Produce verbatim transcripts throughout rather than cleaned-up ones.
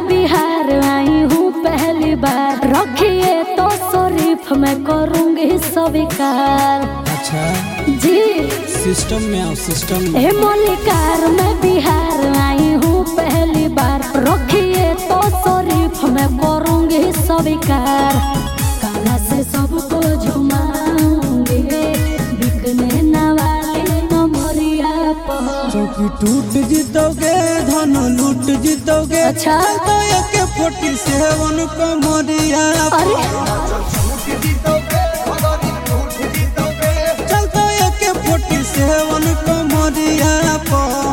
मैं बिहार आई हूँ पहली बार, रखिए तो शरीफ मैं करूँगी स्वीकार। अच्छा जी सिस्टम में आओ सिस्टम में। ए मलिकार मैं बिहार आई हूँ पहली बार, रखिए तो शरीफ मैं करूँगी स्वीकार। काला से सबको झुमाऊंगी, बिकने न वाली नमरिया पर। चौकी टूट जीतोगे धन लूट जीतोगे। अच्छा तो एक फोर्टी सेवन कमरिया अरे चलता एक फोर्टी सेवन कमरिया पर।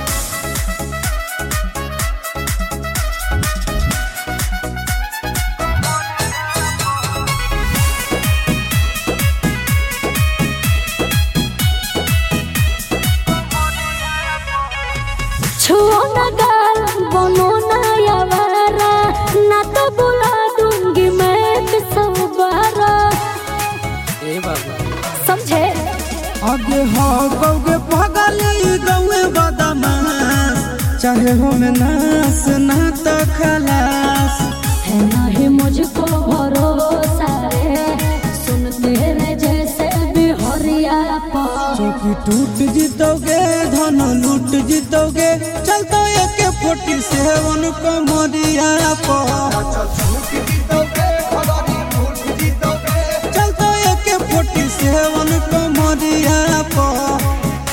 छुओ न गाल बनो न यावारा, ना तो बुला दूंगी मैं एक सौ बारह। ए बाबा समझे आगे हो गौगे पगली गौए बदमाश, चाहे हो में नास ना तो खलास। है नहीं मुझको भरोसा रे, सुनते रहे जैसे बिहरिया पर। चौकी टूट जीतोगे धन लूट जीतोगे। चलता एक फोर्टी सेवन कमरिया पर। चलता एक फोर्टी सेवन कमरिया पर।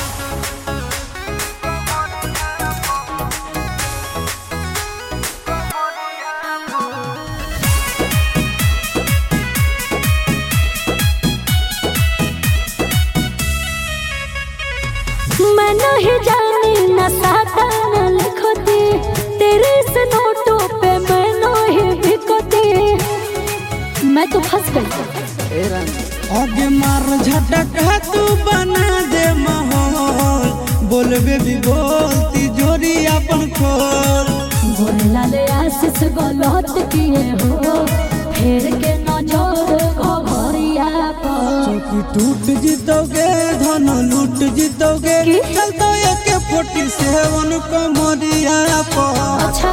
मैं नहीं जानी न साटा न लिखती, तेरे से नोटों पे मैं नहीं बिकती। मैं तो फंस गई। आगे मार झटका तू बना दे माहौल, बोलबे भी बोलती जोरी अपन खोल। बोले लाले आशीष गलत किए हो, फेर के नजर घरिया पर। चौकी टूट जीतोगे धन लूट जीतोगे। चलता एक फोर्टी सेवन कमरिया पर। अच्छा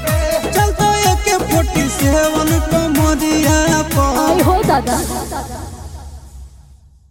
चलता एक फोर्टी सेवन कमरिया पर। आई हो दादा।